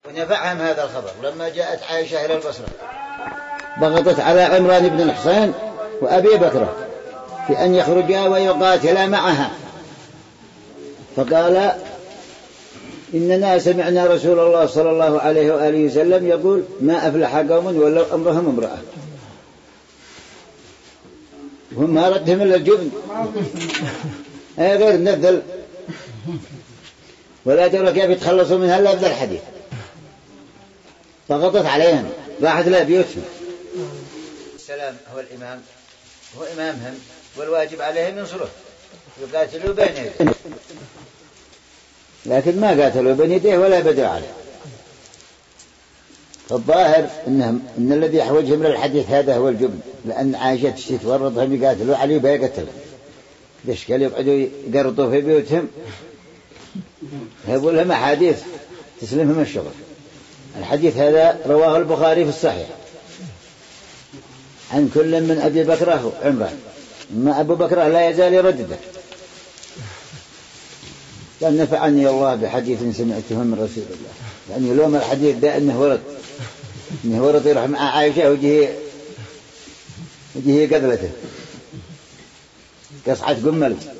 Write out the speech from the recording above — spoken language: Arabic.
ونفعهم هذا الخبر لما جاءت عائشة إلى البصرة ضغطت على عمران بن الحصين وأبي بكر في أن يخرجا ويقاتلا معها، فقال إننا سمعنا رسول الله صلى الله عليه وآله وسلم يقول ما أفلح قوم ولو أمرهم امرأة، وهم ما ردهم إلا الجبن أي غير النذل، ولا ترى كيف يتخلصوا منها إلا بذا الحديث. فغطت عليهم راحت لا بيوتهم. السلام هو الإمام، هو إمامهم، والواجب عليهم ينصره يقاتلوا بين يديه، لكن ما قاتلوا بين يديه ولا بدوا عليه. فالظاهر إن الذي يحوجهم للحديث هذا هو الجبن، لأن عائشة تورطهم يقاتلوا عليه بيقتلهم، ليش قال يقعدوا يقرطوا في بيوتهم، يقول لهم أحاديث تسلمهم الشغل. الحديث هذا رواه البخاري في الصحيح عن كل من أبي بكر وعمران، ما أبو بكر لا يزال يردده، قال نفعني الله بحديث سمعته من رسول الله، يعني لوم الحديث ده إنه ورد يروح مع عائشة وجهه قذلته قصعة قمل.